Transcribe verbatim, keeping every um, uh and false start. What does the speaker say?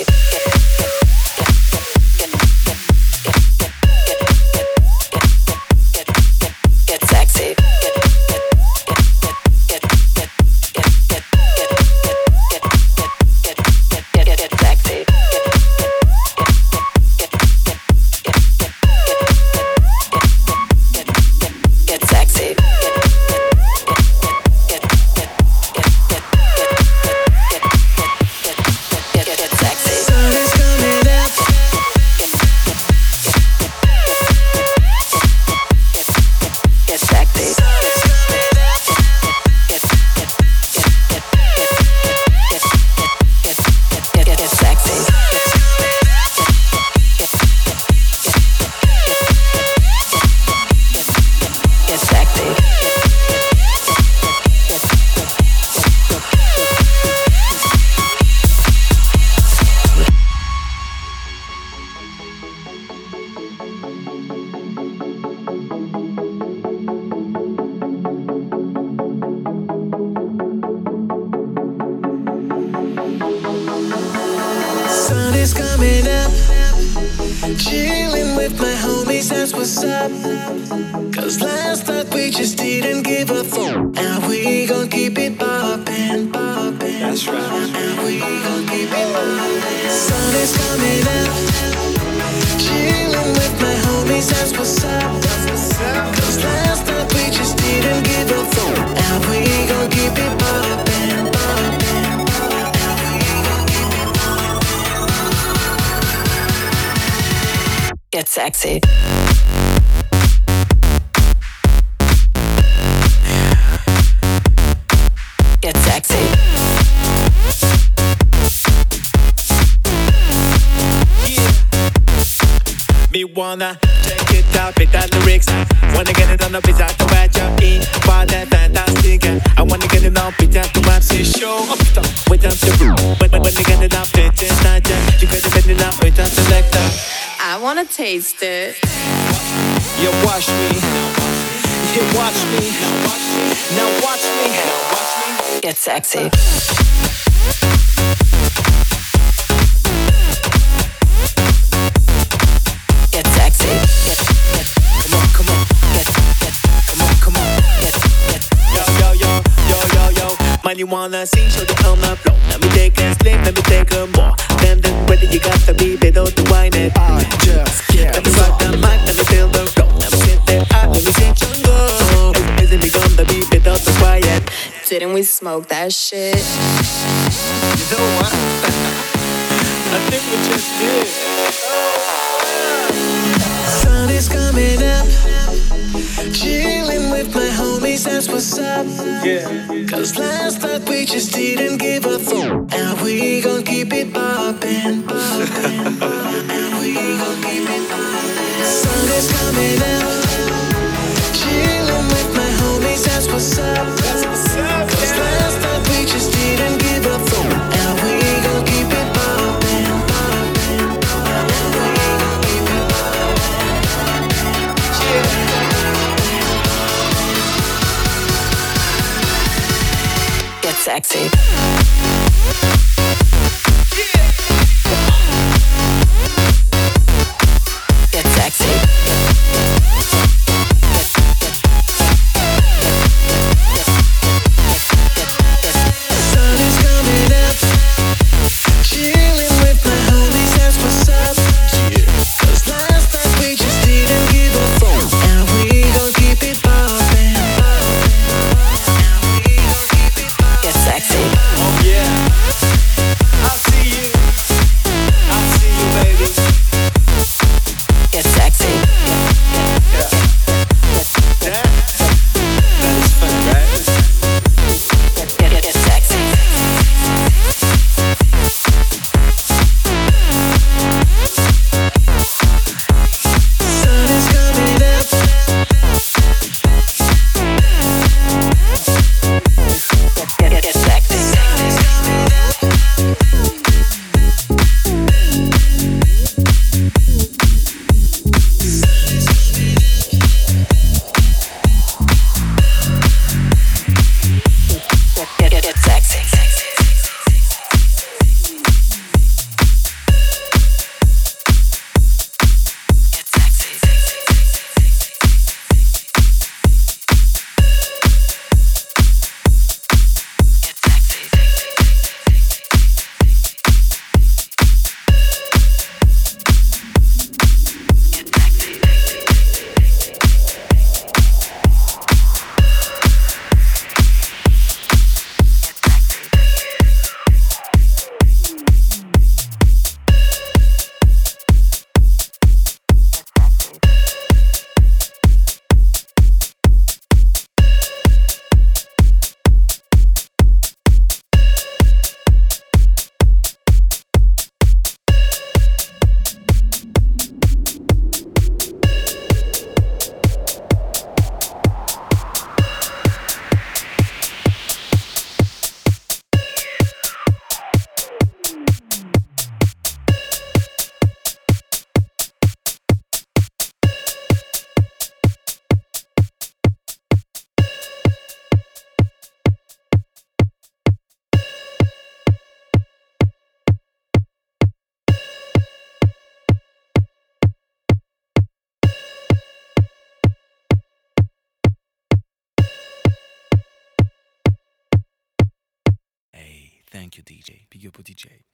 Get sexy. Get sexy. Yeah. Me wanna check it out, beat the lyrics. Wanna get it on the beat out to wet your in. Find that fantastic. I wanna get it on beat out to M C show. Wait up the room. When when you get it up, it's not just. You gotta bend it up, wait up selector. I wanna taste it. You watch me. You watch me. Now watch me. Get sexy. Get sexy. Get, get, come on, come on. Get, get, come on, come on. Get, get. Yo, yo, yo, yo, yo, yo. Man, you wanna see, show the on my flow. Let me take a slim, let me take a more. Then, then, ready, you got to be below to wine it. I just can't. Let me rock the mic, let me feel the flow. Let me sit there, I let me sit your go. Isn't it gonna be below to quiet? Didn't we smoke that shit? You know what? I think we just did. Sun is coming up. Chilling with my homies, that's what's up. Yeah. Cause last night we just didn't give a fuck. And we gon' keep it poppin', poppin', poppin'. And we gon' keep it poppin'. Sun is coming up. Chilling with my homies, that's what's up. That's what's up. Cause last night we just didn't give a fuck. And we gon' keep it poppin', poppin', poppin'. And we gon' keep it poppin'. Yeah. Get sexy. Get sexy. Sun is coming up. Chilling with my homies, that's what's up. Cause last night we just didn't give a fuck. And we gon' keep it poppin', poppin'. And we gon' keep it poppin'. Get sexy. Oh Thank you, D J. Big up, D J.